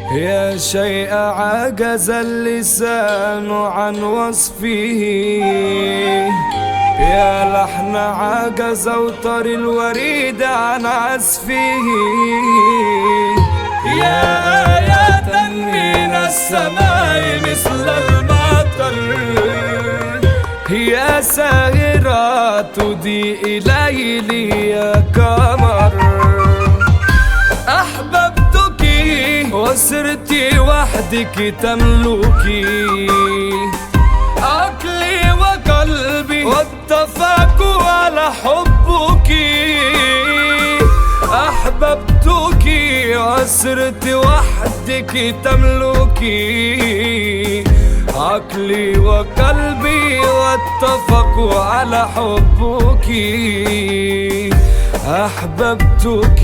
يا شيء عجز اللسان عن وصفه، يا لحن عجز أوتر الوريد عن عزفه، يا آية من السماء مثل المطر، يا ساهرة تضيء ليلي يا قمر. أحببتك وسرت وحدك تملكي عقلي وقلبي واتفقوا على حبك. أحببتك وسرت وحدك تملكي عقلي وقلبي واتفقوا على حبك. أحببتك.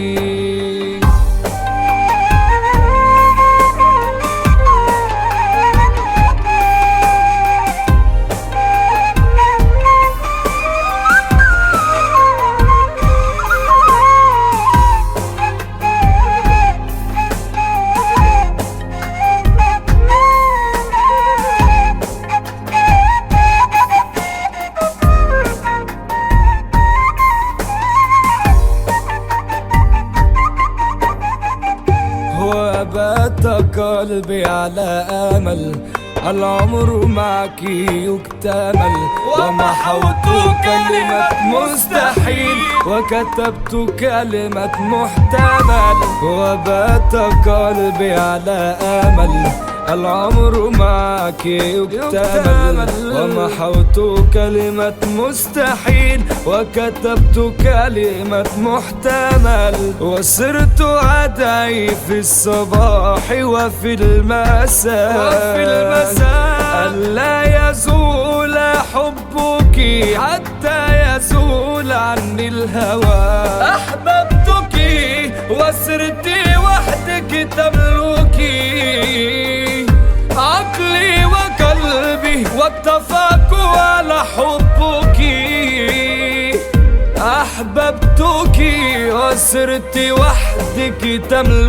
وبات قلبي على أمل العمر معك يكتمل، ومحوت كلمة مستحيل وكتبت كلمة محتمل. وبات قلبي على أمل العمر معك يكتمل، ومحوت كلمة مستحيل وكتبت كلمة محتمل. وصرت أدعي في الصباح وفي المساء ألا يزول حبك حتى يزول عني الهوى. أحببتك وسرت وحدك تملكي عقلي وقلبي واتفقوا على حبك. أحببتك وسرت وحدك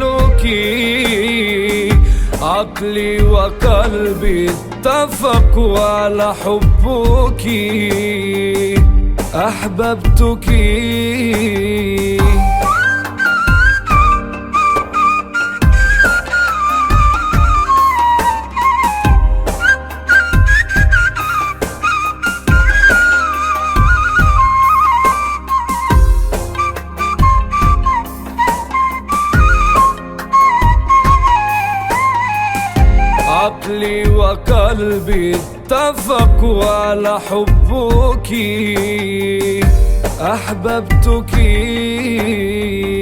تملكي عقلي وقلبي اتفقوا على حبك. أحببتك. عقلي وقلبي اتفقوا على حبك. أحببتك.